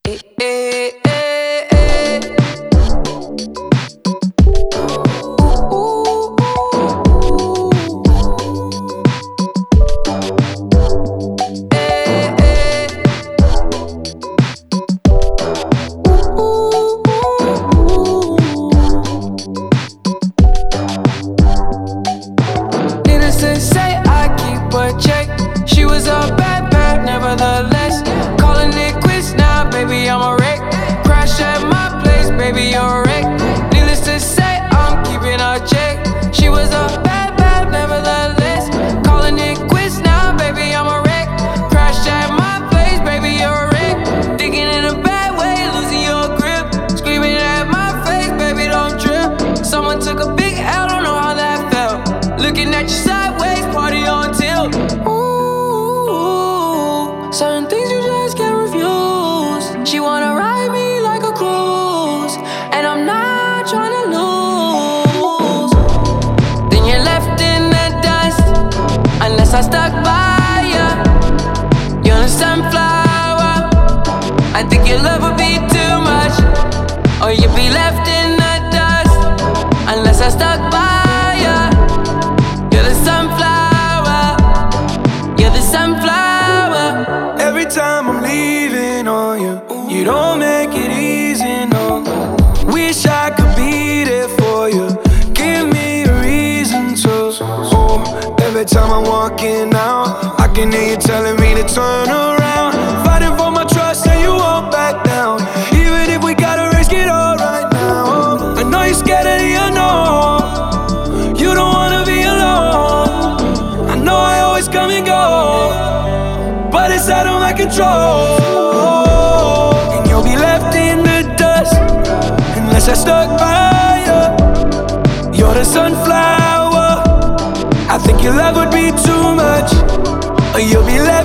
eh, eh, eh. Needless to say, I keep a check. She was a bad, bad, nevertheless. Calling it quits now, baby, I'm a wreck. Crash at my place, baby, you're a wreck. Needless to say, I'm keeping a check. She was a bad, bad, nevertheless. Calling it quits now, baby, I'm a wreck. Crash at my place, baby, you're a wreck. Thinking in a bad way, losing your grip. Screaming at my face, baby, don't trip. Someone took a big L, don't know how that felt. Looking at you sideways, party on tilt. Ooh, certain things you just can't refuse. She wanna ride me like a cruise, and I'm not trying to lose. Then you're left in the dust, unless I stuck by ya. You're a sunflower. I think your love would be too much, or you'd be left in the dust, unless I stuck by ya. You're the sunflower. You're the sunflower. Every time I'm leaving on you, you don't make it easy, no. Wish I could be there for you. Give me a reason to. Oh, every time I'm walking out, I can hear you telling me to turn around. Fighting for my trust and you won't back down. Even if we gotta risk it all right now. I know you're scared of the unknown. You don't wanna be alone. I know I always come and go, but it's out of my control. And you'll be left in the dust, unless I stuck by you. You're the sunflower. I think your love would be too much, or you'll be left